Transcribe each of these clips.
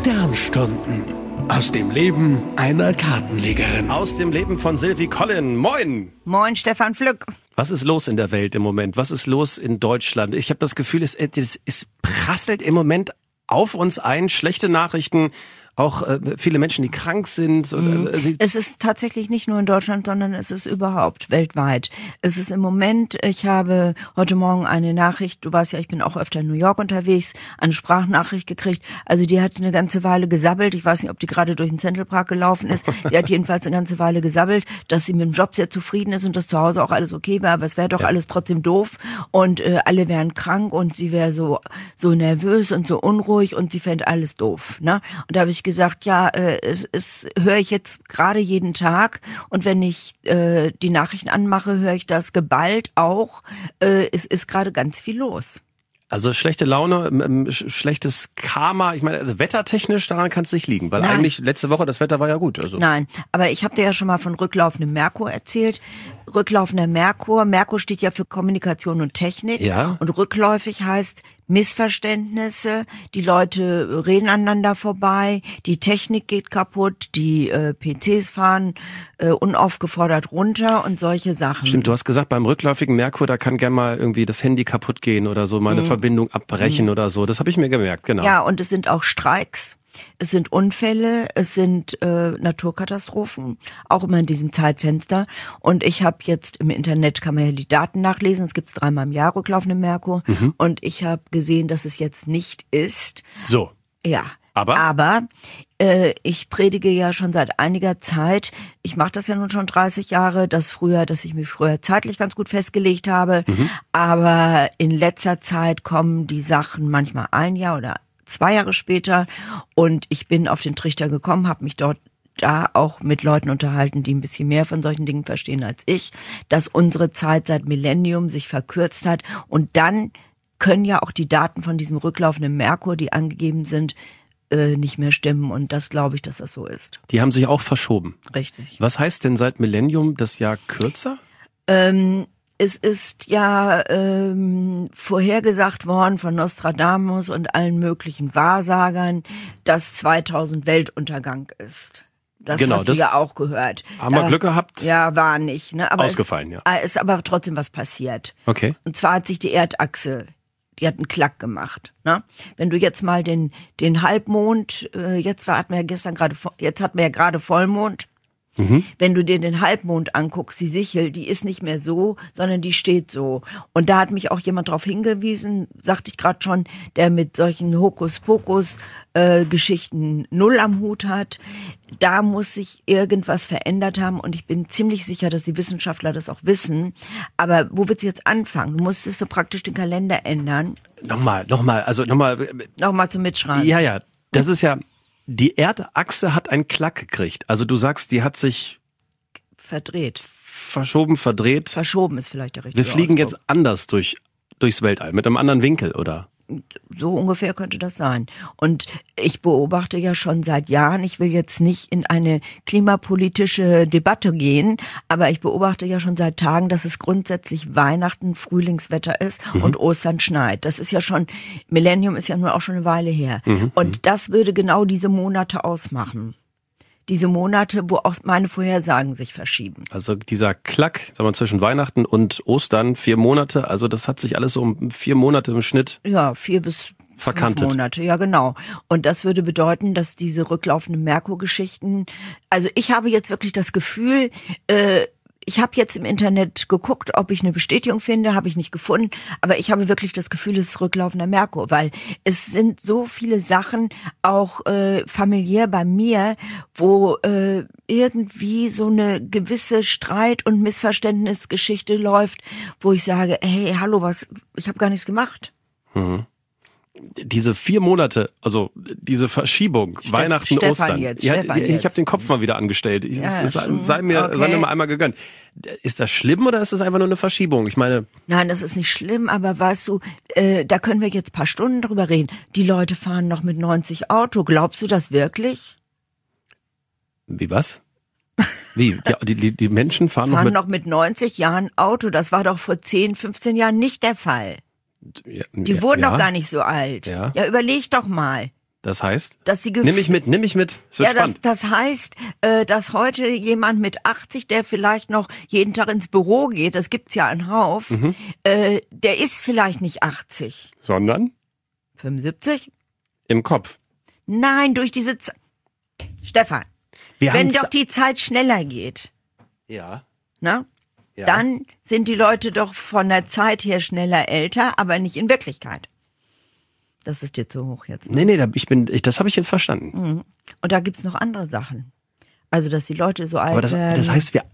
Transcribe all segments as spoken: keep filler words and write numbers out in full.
Sternstunden. Aus dem Leben einer Kartenlegerin. Aus dem Leben von Sylvie Collin. Moin! Moin, Stefan Flück. Was ist los in der Welt im Moment? Was ist los in Deutschland? Ich habe das Gefühl, es, es, es prasselt im Moment auf uns ein. Schlechte Nachrichten. Auch äh, viele Menschen, die krank sind. Mhm. Es ist tatsächlich nicht nur in Deutschland, sondern es ist überhaupt weltweit. Es ist im Moment, ich habe heute Morgen eine Nachricht, du weißt ja, ich bin auch öfter in New York unterwegs, eine Sprachnachricht gekriegt. Also die hat eine ganze Weile gesabbelt. Ich weiß nicht, ob die gerade durch den Central Park gelaufen ist. Die hat jedenfalls eine ganze Weile gesabbelt, dass sie mit dem Job sehr zufrieden ist und dass zu Hause auch alles okay war. Aber es wäre doch ja. alles trotzdem doof und äh, alle wären krank und sie wäre so so nervös und so unruhig und sie fände alles doof. Ne? Und da habe ich gesagt, ja, äh, es, es höre ich jetzt gerade jeden Tag und wenn ich äh, die Nachrichten anmache, höre ich das geballt auch. Äh, es ist gerade ganz viel los. Also schlechte Laune, ähm, sch- schlechtes Karma, ich meine, wettertechnisch, daran kann es nicht liegen, weil Nein. eigentlich letzte Woche das Wetter war ja gut. Also. Nein, aber ich habe dir ja schon mal von rücklaufendem Merkur erzählt. Rücklaufender Merkur, Merkur steht ja für Kommunikation und Technik. Ja. Und rückläufig heißt Missverständnisse, die Leute reden aneinander vorbei, die Technik geht kaputt, die äh, P Cs fahren äh, unaufgefordert runter und solche Sachen. Stimmt, du hast gesagt, beim rückläufigen Merkur, da kann gerne mal irgendwie das Handy kaputt gehen oder so, mal eine mhm. Verbindung abbrechen mhm. oder so. Das habe ich mir gemerkt, genau. Ja, und es sind auch Streiks. Es sind Unfälle, es sind äh, Naturkatastrophen, auch immer in diesem Zeitfenster. Und ich habe jetzt im Internet, kann man ja die Daten nachlesen, es gibt dreimal im Jahr rücklaufende Merkur. Mhm. Und ich habe gesehen, dass es jetzt nicht ist. So. Ja. Aber? Aber äh, ich predige ja schon seit einiger Zeit, ich mache das ja nun schon dreißig Jahre, dass früher, dass ich mich früher zeitlich ganz gut festgelegt habe. Mhm. Aber in letzter Zeit kommen die Sachen manchmal ein Jahr oder zwei Jahre später und ich bin auf den Trichter gekommen, habe mich dort da auch mit Leuten unterhalten, die ein bisschen mehr von solchen Dingen verstehen als ich, dass unsere Zeit seit Millennium sich verkürzt hat und dann können ja auch die Daten von diesem rücklaufenden Merkur, die angegeben sind, äh, nicht mehr stimmen und das glaube ich, dass das so ist. Die haben sich auch verschoben. Richtig. Was heißt denn seit Millennium das Jahr kürzer? Ähm, Es ist ja ähm, vorhergesagt worden von Nostradamus und allen möglichen Wahrsagern, dass zweitausend Weltuntergang ist. Das genau, hast das du ja auch gehört. Haben wir Glück gehabt? Ja, war nicht. Ne? Aber Ausgefallen, es, ja. Ist aber trotzdem was passiert. Okay. Und zwar hat sich die Erdachse, die hat einen Klack gemacht. Ne? Wenn du jetzt mal den den Halbmond, äh, jetzt war, hatten wir ja gestern gerade, jetzt hatten wir ja gerade Vollmond. Mhm. Wenn du dir den Halbmond anguckst, die Sichel, die ist nicht mehr so, sondern die steht so. Und da hat mich auch jemand drauf hingewiesen, sagte ich gerade schon, der mit solchen Hokuspokus-Geschichten äh, null am Hut hat. Da muss sich irgendwas verändert haben und ich bin ziemlich sicher, dass die Wissenschaftler das auch wissen. Aber wo wird es jetzt anfangen? Du musstest so praktisch den Kalender ändern. Nochmal, nochmal, also nochmal. Nochmal zum Mitschreiben. Ja, ja, das ist ja... Die Erdachse hat einen Klack gekriegt. Also du sagst, die hat sich verdreht. Verschoben, verdreht. Verschoben ist vielleicht der richtige Wir fliegen Ausdruck. jetzt anders durch, durchs Weltall, mit einem anderen Winkel, oder? So ungefähr könnte das sein. Und ich beobachte ja schon seit Jahren, ich will jetzt nicht in eine klimapolitische Debatte gehen, aber ich beobachte ja schon seit Tagen, dass es grundsätzlich Weihnachten, Frühlingswetter ist mhm. und Ostern schneit. Das ist ja schon, Millennium ist ja nur auch schon eine Weile her. Mhm. Und das würde genau diese Monate ausmachen. Diese Monate, wo auch meine Vorhersagen sich verschieben. Also dieser Klack, sagen wir zwischen Weihnachten und Ostern, vier Monate, also das hat sich alles so um vier Monate im Schnitt ja, vier bis verkantet. Fünf Monate, ja genau. Und das würde bedeuten, dass diese rücklaufenden Merkur-Geschichten, also ich habe jetzt wirklich das Gefühl, äh, ich habe jetzt im Internet geguckt, ob ich eine Bestätigung finde, habe ich nicht gefunden, aber ich habe wirklich das Gefühl, es ist rücklaufender Merkur, weil es sind so viele Sachen, auch äh, familiär bei mir, wo äh, irgendwie so eine gewisse Streit- und Missverständnisgeschichte läuft, wo ich sage, hey, hallo, was, ich habe gar nichts gemacht. Mhm. Diese vier Monate, also diese Verschiebung, Steff, Weihnachten, Stefan Ostern. Jetzt, ja, Stefan ich jetzt. habe den Kopf mal wieder angestellt. Ich, Ja, es, es, schon. sei, mir, Okay. sei mir mal einmal gegönnt. Ist das schlimm oder ist das einfach nur eine Verschiebung? Ich meine, nein, das ist nicht schlimm, aber weißt du, äh, da können wir jetzt ein paar Stunden drüber reden. Die Leute fahren noch mit neunzig Auto. Glaubst du das wirklich? Wie was? Wie? Die, die, die Menschen fahren, fahren noch mit... noch mit neunzig Jahren Auto. Das war doch vor zehn, fünfzehn Jahren nicht der Fall. Ja, Die ja, wurden ja. doch gar nicht so alt. Ja. Ja, überleg doch mal. Das heißt? Dass die Gef- nimm mich mit, nimm mich mit. Es wird ja, das, spannend. das heißt, äh, dass heute jemand mit achtzig, der vielleicht noch jeden Tag ins Büro geht, das gibt's ja einen Hauf, Mhm. äh, der ist vielleicht nicht achtzig. Sondern fünfundsiebzig? im Kopf. Nein, durch diese Zeit. Stefan, Wir wenn haben's- doch die Zeit schneller geht, Ja. ne? Ja. Dann sind die Leute doch von der Zeit her schneller älter, aber nicht in Wirklichkeit. Das ist dir zu hoch jetzt. Nee, nee, da, ich bin, ich, das habe ich jetzt verstanden. Und da gibt's noch andere Sachen. Also, dass die Leute so alt Aber das, werden. das heißt, wir,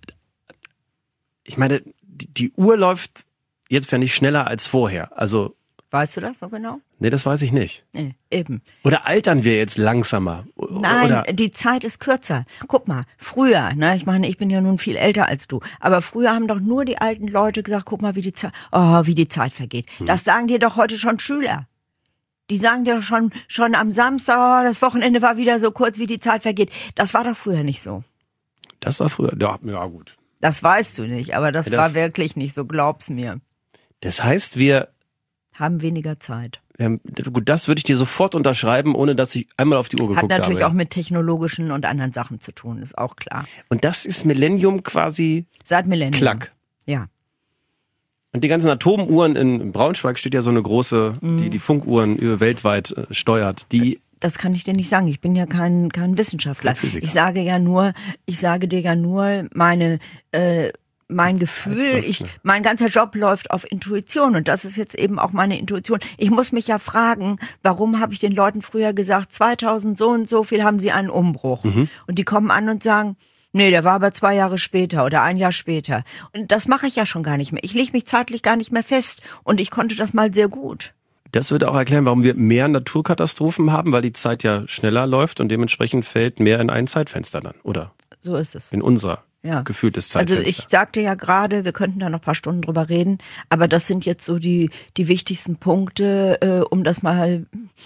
ich meine, die, die Uhr läuft jetzt ja nicht schneller als vorher. Also, Weißt du das so genau? nee, das weiß ich nicht. Nee, eben. Oder altern wir jetzt langsamer? O- Nein, Oder, die Zeit ist kürzer. Guck mal, früher, ne, ich meine, ich bin ja nun viel älter als du, aber früher haben doch nur die alten Leute gesagt, guck mal, wie die Zeit, oh, wie die Zeit vergeht. Hm. Das sagen dir doch heute schon Schüler. Die sagen dir doch schon, schon am Samstag, oh, das Wochenende war wieder so kurz, wie die Zeit vergeht. Das war doch früher nicht so. das war früher, ja, ja gut. Das weißt du nicht, aber das, Ja, das- war wirklich nicht so, glaub's mir. Das heißt, wir, Haben weniger Zeit. wir haben, gut, das würde ich dir sofort unterschreiben, ohne dass ich einmal auf die Uhr Hat geguckt habe. natürlich auch mit technologischen und anderen Sachen zu tun, ist auch klar. Und das ist Millennium quasi Seit Millennium. Klack. Ja. Und die ganzen Atomuhren in Braunschweig steht ja so eine große, Mhm. die die Funkuhren über weltweit äh, steuert. Die, Das kann ich dir nicht sagen. Ich bin ja kein, kein Wissenschaftler. Kein Physiker. Ich sage ja nur, ich sage dir ja nur meine, äh, mein Die Gefühl, Zeit läuft, ich, ne? mein ganzer Job läuft auf Intuition und das ist jetzt eben auch meine Intuition. Ich muss mich ja fragen, warum habe ich den Leuten früher gesagt, zweitausend so und so viel haben sie einen Umbruch. Mhm. Und die kommen an und sagen, nee, der war aber zwei Jahre später oder ein Jahr später. Und das mache ich ja schon gar nicht mehr. Ich lege mich zeitlich gar nicht mehr fest und ich konnte das mal sehr gut. das würde auch erklären, warum wir mehr Naturkatastrophen haben, weil die Zeit ja schneller läuft und dementsprechend fällt mehr in ein Zeitfenster dann, oder? So ist es. In unser Ja. gefühltes Also Zeitfenster. ich sagte ja gerade, wir könnten da noch ein paar Stunden drüber reden, aber das sind jetzt so die, die wichtigsten Punkte, äh, um das mal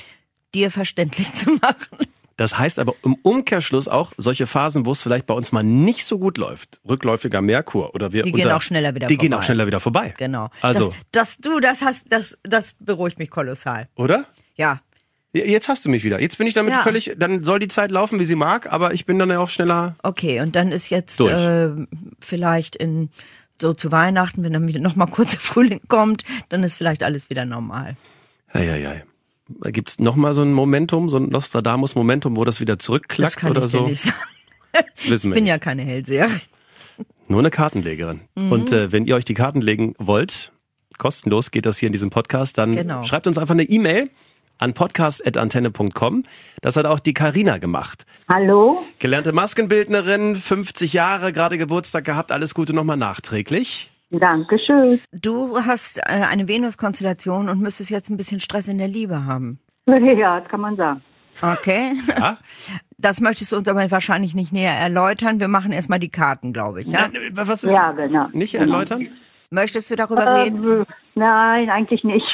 dir verständlich zu machen. Das heißt aber im Umkehrschluss auch solche Phasen, wo es vielleicht bei uns mal nicht so gut läuft, rückläufiger Merkur oder wir Die gehen unter, auch schneller wieder die vorbei. gehen auch schneller wieder vorbei. Genau. Also, Das, das du, das hast, das, das beruhigt mich kolossal. oder? Ja. Jetzt hast du mich wieder. Jetzt bin ich damit Ja. völlig, dann soll die Zeit laufen, wie sie mag, aber ich bin dann ja auch schneller. Okay, und dann ist jetzt Durch. äh, vielleicht in so zu Weihnachten, wenn dann wieder noch mal kurz der Frühling kommt, dann ist vielleicht alles wieder normal. Eieiei. Gibt es nochmal so ein Momentum, so ein Nostradamus-Momentum, wo das wieder Das zurückklackt kann oder ich so? dir nicht sagen. Wissen Ich wir bin nicht. ja keine Hellseherin. Nur eine Kartenlegerin. Mhm. Und äh, wenn ihr euch die Karten legen wollt, kostenlos geht das hier in diesem Podcast, dann Genau. schreibt uns einfach eine E-Mail an podcast at antenne punkt com. Das hat auch die Carina gemacht. Hallo? Gelernte Maskenbildnerin, fünfzig Jahre, gerade Geburtstag gehabt, alles Gute nochmal nachträglich. Dankeschön. Du hast äh, eine Venus-Konstellation und müsstest jetzt ein bisschen Stress in der Liebe haben. Ja, das kann man sagen. Okay. Ja? Das möchtest du uns aber wahrscheinlich nicht näher erläutern. Wir machen erstmal die Karten, glaube ich. Ja? Nein, was ist? Ja, genau. Nicht erläutern? Möchtest du darüber reden? Äh, nein, eigentlich nicht.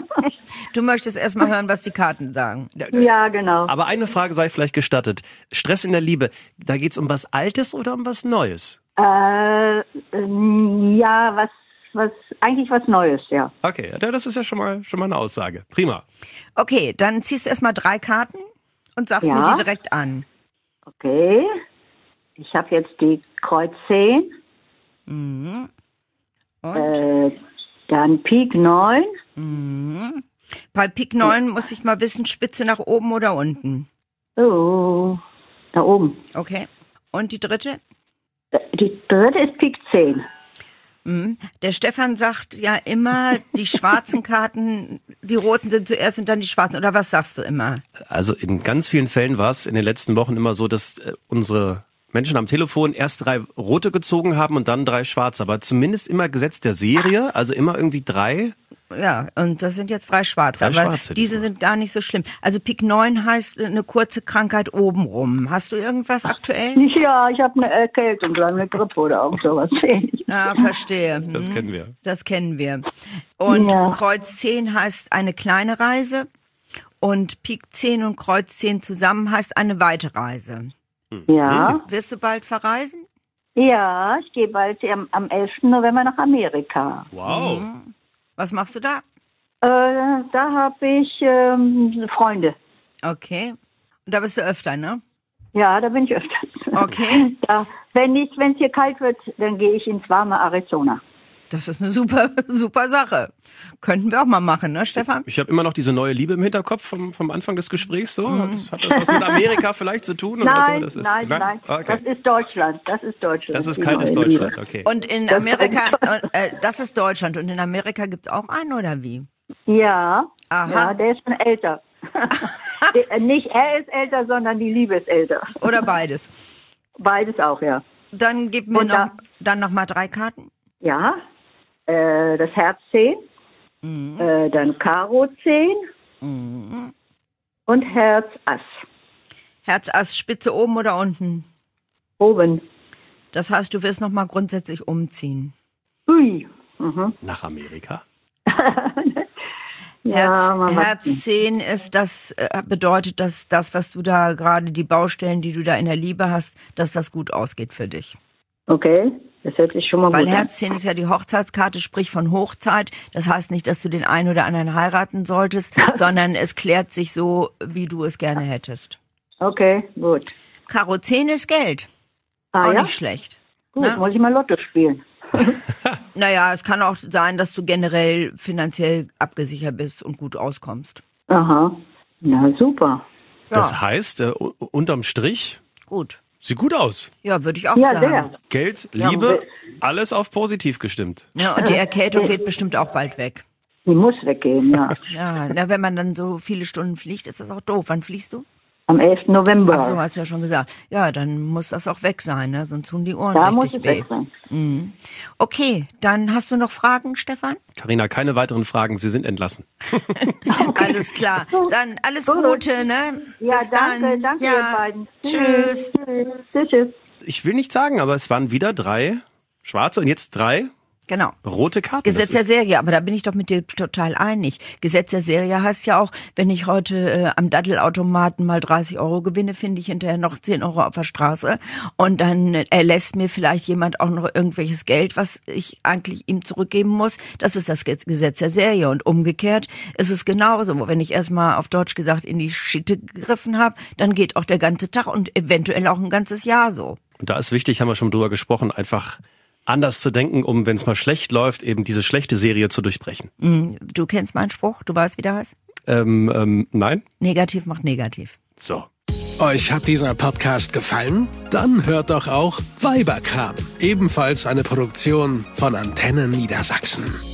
Du möchtest erstmal hören, was die Karten sagen. Ja, genau. Aber eine Frage sei vielleicht gestattet. Stress in der Liebe, da geht's um was Altes oder um was Neues? Äh, ähm, ja, was, was, eigentlich was Neues, ja. Okay, ja, das ist ja schon mal, schon mal eine Aussage. Prima. Okay, dann ziehst du erstmal drei Karten und sagst Ja. mir die direkt an. Okay. Ich habe jetzt die Kreuz zehn, Und? äh, dann Pik neun, Bei Pik neun muss ich mal wissen, Spitze nach oben oder unten. oh, da oben. Okay. Und die dritte? Die dritte ist Pik zehn. Mhm. Der Stefan sagt ja immer, die schwarzen Karten, die roten sind zuerst und dann die schwarzen. Oder was sagst du immer? Also in ganz vielen Fällen war es in den letzten Wochen immer so, dass äh, unsere Menschen am Telefon erst drei rote gezogen haben und dann drei schwarze. Aber zumindest immer Gesetz der Serie, also immer irgendwie drei. Ja, und das sind jetzt drei schwarze. Drei aber schwarze diese diesmal. sind gar nicht so schlimm. Also Pik neun heißt eine kurze Krankheit obenrum. Hast du irgendwas aktuell? Ja, ich habe eine Erkältung, eine Grippe oder irgend sowas. Ah, verstehe. Das Mhm. kennen wir. Das kennen wir. Und Ja. Kreuz zehn heißt eine kleine Reise. Und Pik zehn und Kreuz zehn zusammen heißt eine weite Reise. Ja. Wirst du bald verreisen? Ja, ich gehe bald am, am elften November nach Amerika. Wow. Was machst du da? Äh, da habe ich ähm, Freunde. Okay. Und da bist du öfter, ne? Ja, da bin ich öfters. Okay. Da, wenn nicht, wenn es hier kalt wird, dann gehe ich ins warme Arizona. Das ist eine super, super Sache. Könnten wir auch mal machen, ne, Stefan? Ich habe immer noch diese neue Liebe im Hinterkopf vom, vom Anfang des Gesprächs. So. Mhm. Hat das was mit Amerika vielleicht zu tun? Oder nein, so? Das ist, nein, nein, nein. Okay. Das ist Deutschland. Das ist Deutschland. Das ist kaltes Deutschland, okay. Und in Amerika, äh, das ist Deutschland. Und in Amerika gibt's auch einen, oder wie? Ja, Aha. ja, der ist schon älter. der, nicht er ist älter, sondern die Liebe ist älter. Oder beides? Beides auch, ja. Dann gib mir Und noch, da, dann noch mal drei Karten. Ja, äh, das Herz zehn, mhm. äh, dann Karo zehn mhm. und Herz Ass. Herz Ass, Spitze oben oder unten? Oben. Das heißt, du wirst noch mal grundsätzlich umziehen. Ui. Mhm. Nach Amerika? Herz, ja, Herz zehn ist das, äh, bedeutet, dass das, was du da gerade, die Baustellen, die du da in der Liebe hast, dass das gut ausgeht für dich. Okay, das hört sich schon mal Weil gut an. Herz zehn ist ja die Hochzeitskarte, sprich von Hochzeit. Das heißt nicht, dass du den einen oder anderen heiraten solltest, sondern es klärt sich so, wie du es gerne hättest. Okay, gut. Karo zehn ist Geld. Ah, auch ja? nicht schlecht. Gut, Na? muss ich mal Lotto spielen. Naja, es kann auch sein, dass du generell finanziell abgesichert bist und gut auskommst. Aha, na super. Ja. Das heißt, äh, unterm Strich, gut. Sieht gut aus. Ja, würde ich auch Ja, sagen. sehr. Geld, Liebe, alles auf positiv gestimmt. Ja, und die Erkältung geht bestimmt auch bald weg. Die muss weggehen, ja. Ja, na, wenn man dann so viele Stunden fliegt, ist das auch doof. Wann fliegst du? Am elften November. Ach so, hast du ja schon gesagt. Ja, dann muss das auch weg sein, ne? Sonst tun die Ohren da richtig muss es weh. weg sein. Mhm. Okay, dann hast du noch Fragen, Stefan? Carina, keine weiteren Fragen. Sie sind entlassen. Alles klar. Dann alles Gute, ne? Ja, Bis danke, dann. danke ja. ihr beiden. Tschüss. Tschüss. Tschüss. Ich will nicht sagen, aber es waren wieder drei schwarze und jetzt drei Genau. rote Karten. Gesetz Das der ist- Serie, aber da bin ich doch mit dir total einig. Gesetz der Serie heißt ja auch, wenn ich heute äh, am Daddelautomaten mal dreißig Euro gewinne, finde ich hinterher noch zehn Euro auf der Straße und dann äh, erlässt mir vielleicht jemand auch noch irgendwelches Geld, was ich eigentlich ihm zurückgeben muss. Das ist das Ge- Gesetz der Serie und umgekehrt ist es genauso. Wenn ich erstmal auf Deutsch gesagt in die Schitte gegriffen habe, dann geht auch der ganze Tag und eventuell auch ein ganzes Jahr so. Und da ist wichtig, haben wir schon drüber gesprochen, einfach anders zu denken, um, wenn es mal schlecht läuft, eben diese schlechte Serie zu durchbrechen. Mm, Du kennst meinen Spruch, du weißt, wie der heißt? Ähm, ähm, nein? Negativ macht negativ. So. Euch hat dieser Podcast gefallen? Dann hört doch auch Weiberkram, ebenfalls eine Produktion von Antenne Niedersachsen.